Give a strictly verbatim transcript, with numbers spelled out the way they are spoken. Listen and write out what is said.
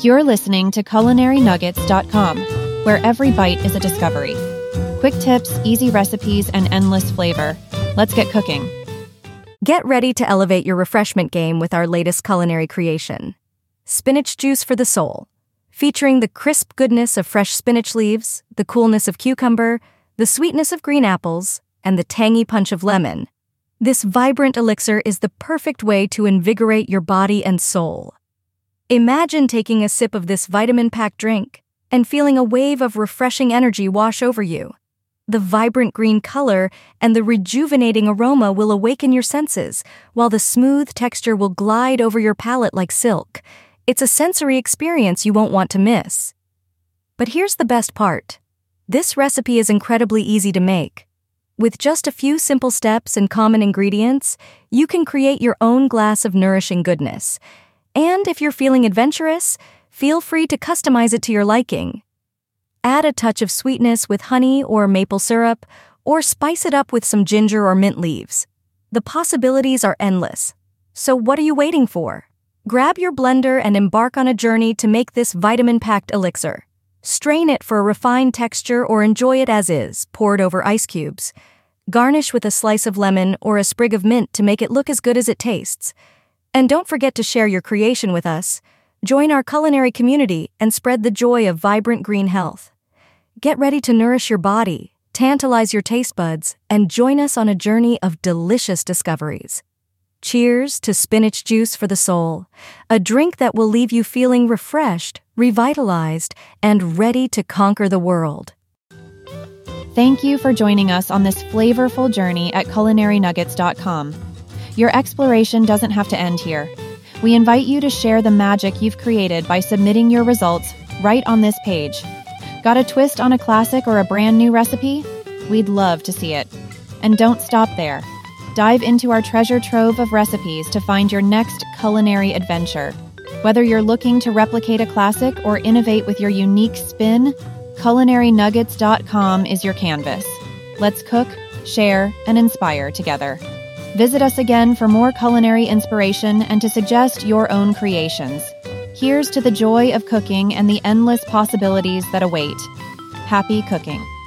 You're listening to culinary nuggets dot com, where every bite is a discovery. Quick tips, easy recipes, and endless flavor. Let's get cooking. Get ready to elevate your refreshment game with our latest culinary creation, Spinach Juice for the Soul. Featuring the crisp goodness of fresh spinach leaves, the coolness of cucumber, the sweetness of green apples, and the tangy punch of lemon. This vibrant elixir is the perfect way to invigorate your body and soul. Imagine taking a sip of this vitamin-packed drink and feeling a wave of refreshing energy wash over you. The vibrant green color and the rejuvenating aroma will awaken your senses, while the smooth texture will glide over your palate like silk. It's a sensory experience you won't want to miss. But here's the best part. This recipe is incredibly easy to make. With just a few simple steps and common ingredients, you can create your own glass of nourishing goodness. And if you're feeling adventurous, feel free to customize it to your liking. Add a touch of sweetness with honey or maple syrup, or spice it up with some ginger or mint leaves. The possibilities are endless. So what are you waiting for? Grab your blender and embark on a journey to make this vitamin-packed elixir. Strain it for a refined texture or enjoy it as is, poured over ice cubes. Garnish with a slice of lemon or a sprig of mint to make it look as good as it tastes. And don't forget to share your creation with us. Join our culinary community and spread the joy of vibrant green health. Get ready to nourish your body, tantalize your taste buds, and join us on a journey of delicious discoveries. Cheers to Spinach Juice for the Soul, a drink that will leave you feeling refreshed, revitalized, and ready to conquer the world. Thank you for joining us on this flavorful journey at culinary nuggets dot com. Your exploration doesn't have to end here. We invite you to share the magic you've created by submitting your results right on this page. Got a twist on a classic or a brand new recipe? We'd love to see it. And don't stop there. Dive into our treasure trove of recipes to find your next culinary adventure. Whether you're looking to replicate a classic or innovate with your unique spin, culinary nuggets dot com is your canvas. Let's cook, share, and inspire together. Visit us again for more culinary inspiration and to suggest your own creations. Here's to the joy of cooking and the endless possibilities that await. Happy cooking.